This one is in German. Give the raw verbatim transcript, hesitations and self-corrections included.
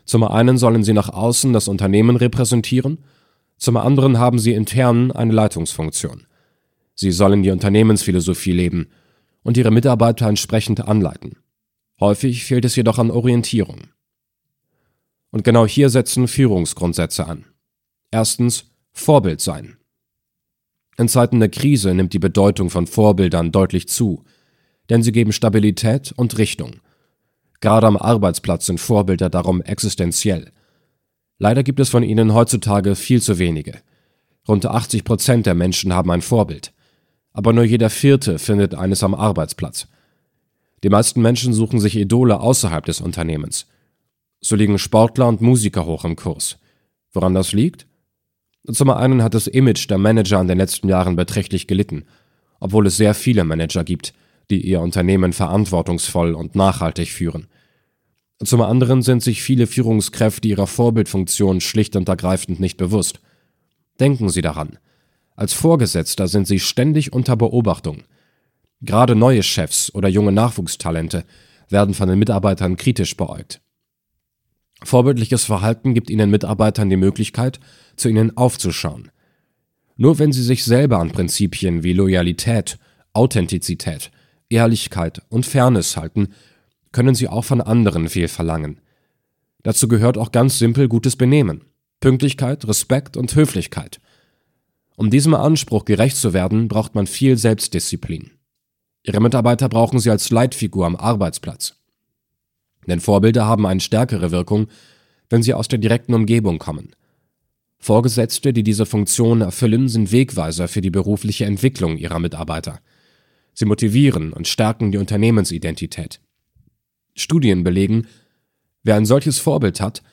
Zum einen sollen sie nach außen das Unternehmen repräsentieren, zum anderen haben sie intern eine Leitungsfunktion. Sie sollen die Unternehmensphilosophie leben und ihre Mitarbeiter entsprechend anleiten. Häufig fehlt es jedoch an Orientierung. Und genau hier setzen Führungsgrundsätze an. Erstens, Vorbild sein. In Zeiten der Krise nimmt die Bedeutung von Vorbildern deutlich zu, denn sie geben Stabilität und Richtung. Gerade am Arbeitsplatz sind Vorbilder darum existenziell. Leider gibt es von ihnen heutzutage viel zu wenige. Rund achtzig Prozent der Menschen haben ein Vorbild, aber nur jeder Vierte findet eines am Arbeitsplatz. Die meisten Menschen suchen sich Idole außerhalb des Unternehmens. So liegen Sportler und Musiker hoch im Kurs. Woran das liegt? Zum einen hat das Image der Manager in den letzten Jahren beträchtlich gelitten, obwohl es sehr viele Manager gibt, die ihr Unternehmen verantwortungsvoll und nachhaltig führen. Zum anderen sind sich viele Führungskräfte ihrer Vorbildfunktion schlicht und ergreifend nicht bewusst. Denken Sie daran: Als Vorgesetzter sind Sie ständig unter Beobachtung. Gerade neue Chefs oder junge Nachwuchstalente werden von den Mitarbeitern kritisch beäugt. Vorbildliches Verhalten gibt Ihnen Mitarbeitern die Möglichkeit, zu Ihnen aufzuschauen. Nur wenn Sie sich selber an Prinzipien wie Loyalität, Authentizität, Ehrlichkeit und Fairness halten, können Sie auch von anderen viel verlangen. Dazu gehört auch ganz simpel gutes Benehmen, Pünktlichkeit, Respekt und Höflichkeit. Um diesem Anspruch gerecht zu werden, braucht man viel Selbstdisziplin. Ihre Mitarbeiter brauchen Sie als Leitfigur am Arbeitsplatz. Denn Vorbilder haben eine stärkere Wirkung, wenn sie aus der direkten Umgebung kommen. Vorgesetzte, die diese Funktion erfüllen, sind Wegweiser für die berufliche Entwicklung ihrer Mitarbeiter. Sie motivieren und stärken die Unternehmensidentität. Studien belegen, wer ein solches Vorbild hat,